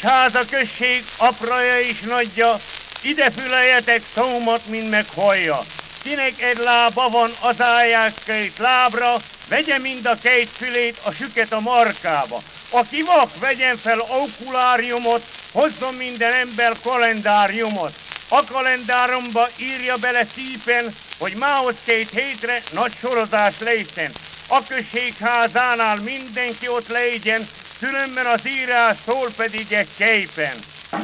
Kisháza község apraja és nagyja, ide füleljetek szómat, mint meghallja. Kinek egy lába van, az állják két lábra, vegye mind a két fülét, a süket a markába. Aki vak, vegyen fel okuláriumot, hozzon minden ember kalendáriumot. A kalendáromba írja bele szípen, hogy mához 2 hétre nagy sorozás legyen. A községházánál mindenki ott legyen, különben az írás szól pedig egy képen.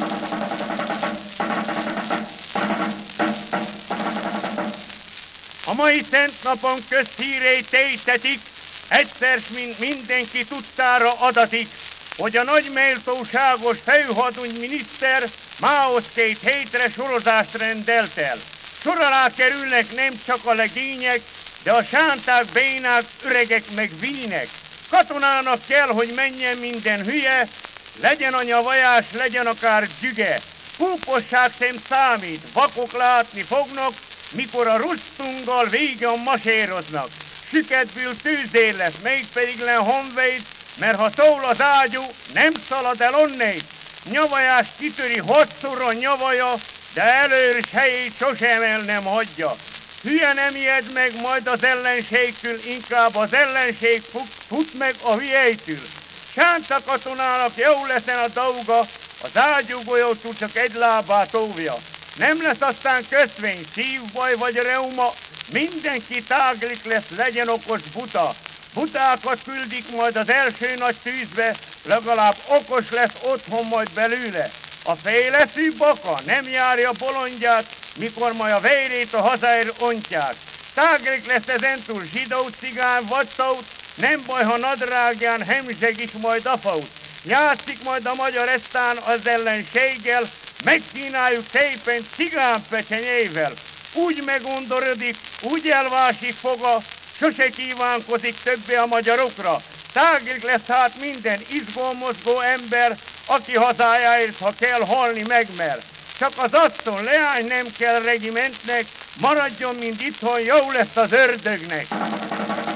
A mai szent napon közhírét tétetik, egyszer mint mindenki tudtára adatik, hogy a nagy méltóságos főhadnagy miniszter mához 2 hétre sorozást rendelt el. Sor alá kerülnek nem csak a legények, de a sánták, bénák, öregek meg vínek. Katonának kell, hogy menjen minden hülye, legyen a nyavajás, legyen akár gyüge. Púposság sem számít, vakok látni fognak, mikor a rusztunggal végen maséroznak. Süketből tűzér lesz, mégpedig len honvéd, mert ha szól az ágyú, nem szalad el onnét. Nyavajás kitöri 6-szor a nyavaja, de előrös helyét sosem el nem hagyja. Hülye nem ijed meg majd az ellenségtől, inkább az ellenség fut meg a hülyétől. Sánta katonának jó leszen a dolga, az ágyúgolyótól csak egy lábát óvja. Nem lesz aztán köszvény, szívbaj vagy reuma, mindenki táglik lesz, legyen okos buta. Butákat küldik majd az első nagy tűzbe, legalább okos lesz otthon majd belőle. A féleszű baka nem járja bolondját, mikor majd a vérét a hazáért ontják. Táglik lesz ezentúl zsidó, cigány vagy szót, nem baj, ha nadrágján hemzseg is majd a faut. Játszik majd a magyar esztán az ellenséggel, megkínáljuk szépen cigánpecsenyével. Úgy megundorodik, úgy elvásik foga, sose kívánkozik többé a magyarokra. Táglik lesz hát minden izgolmozgó ember, aki hazájáért, ha kell halni, megmer. Csak az asszony, leány nem kell regimentnek, maradjon, mint itthon, jó lesz az ördögnek.